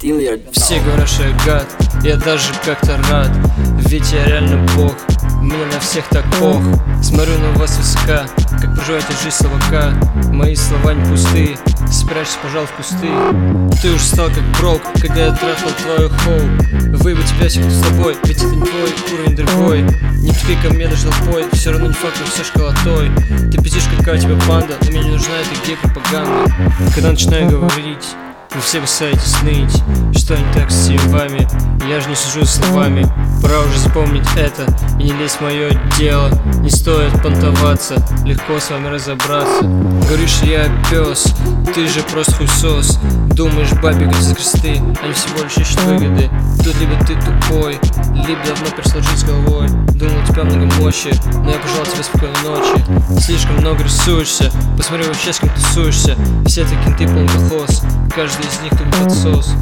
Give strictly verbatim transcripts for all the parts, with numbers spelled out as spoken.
Все говорят, что я гад, я даже как-то рад, ведь я реально бог, мне на всех так пох. Смотрю на вас высока, как проживаете жизнь словака. Мои слова не пустые, спрячься, пожалуйста, в кусты. Ты уж стал как брок, когда я трахал твою хоу. Выебать тебя всех, кто с тобой, ведь это не твой уровень, другой. Не пускай ко мне даже толпой, все равно не факт, что все школотой. Ты пиздишь, какая у тебя банда, но мне не нужна эта гей-пропаганда. Когда начинаю говорить, вы все бросаетесь ныть, что не так с всеми вами, я же не сужу словами. Пора уже запомнить это и не лезть в мое дело. Не стоит понтоваться, легко с вами разобраться. Говоришь, я пес, ты же просто хуйсос. Думаешь, бабе грязь за кресты, они всего лишь ищут выгоды. Тут либо ты тупой, либо давно перестал жить с головой. Думал, у тебя много мощи, но я пожелал тебе спокойной ночи. Слишком много рисуешься, посмотри вообще, с кем тусуешься. Все эти кенты полнохоз, каждый из них тут подсос.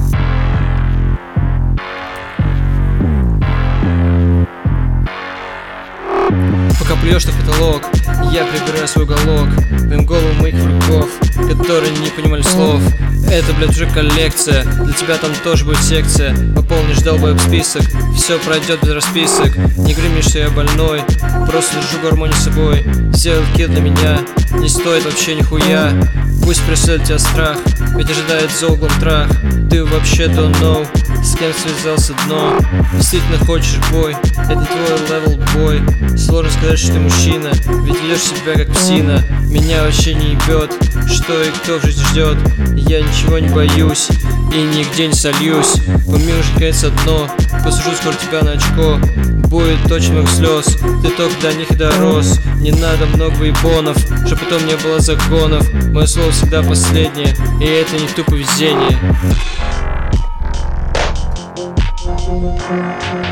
Пока плюешь на потолок, я прибираю свой уголок. Моим голову моих врагов, которые не понимали слов. Это, блядь, уже коллекция, для тебя там тоже будет секция. Пополнишь долбоеб список, все пройдет без расписок. Не говори мне, что я больной, просто держу гармонию с собой. Сделай килл для меня, не стоит вообще нихуя. Пусть преследует тебя страх, ведь ожидает за углом трах. Ты вообще don't know, с кем связался дно. Действительно хочешь бой, это твой левел бой. Сложно сказать, что ты мужчина, ведь ведешь себя как псина. Меня вообще не ебет, что и кто в жизни ждет. Я ничего не боюсь и нигде не сольюсь. По мне уже конец дно, посажу скоро тебя на очко. Будет очень много слез, ты только до них и дорос. Не надо много выебонов, чтоб потом не было загонов. Мое слово всегда последнее, и это не тупо везение.